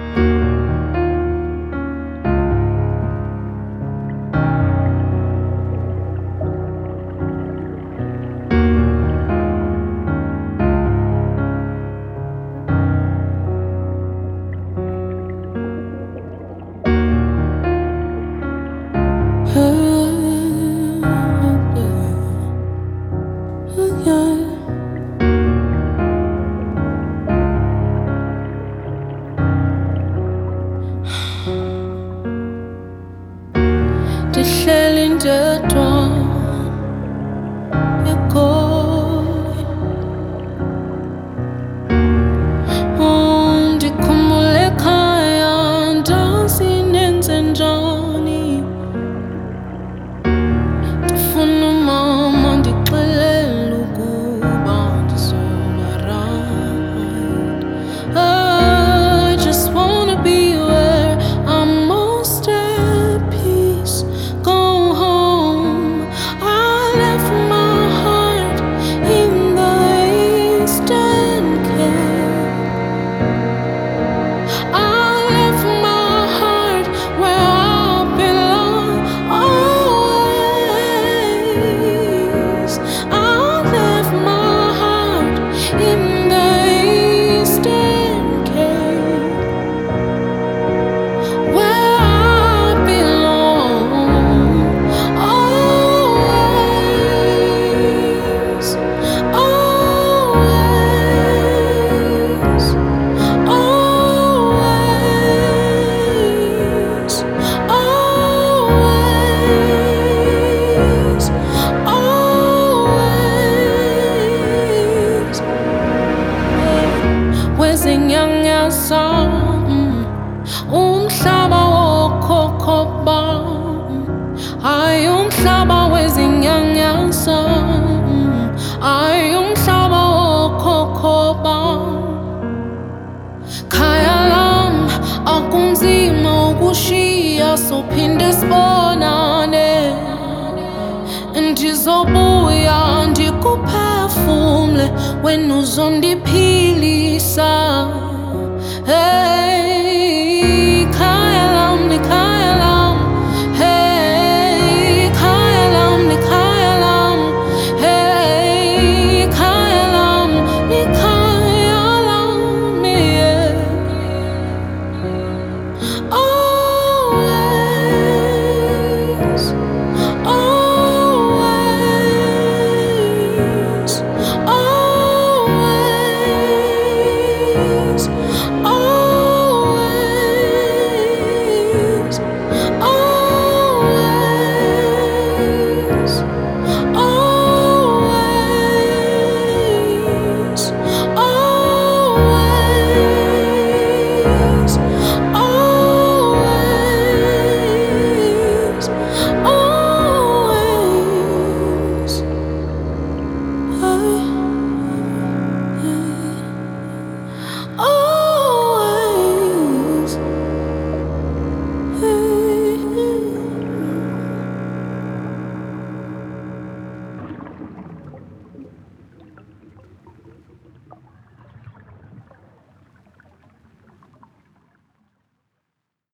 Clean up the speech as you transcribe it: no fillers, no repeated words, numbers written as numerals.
Ndihleli ndedwa eGoli, ndikhumbule ekhaya ndazi nenze njani. Ndifuna umama ndixelele ukuba ndizoba right. I just wanna be where I'm most at peace. Go home. I left my heart in the Eastern Cape. I left my heart where I belong always. I left my heart in the Eastern Cape, where I belong always, always, always, always, always. Wezinyanyasa, umhlaba wokhokho bam, hayi umhlaba wezinyanyasa, hayi umhlaba wokhokho bam. Khaya lam akunzima ukushiya, sophinde sibonane. Ndizobuya ndikuphefumle wena uzondiphila.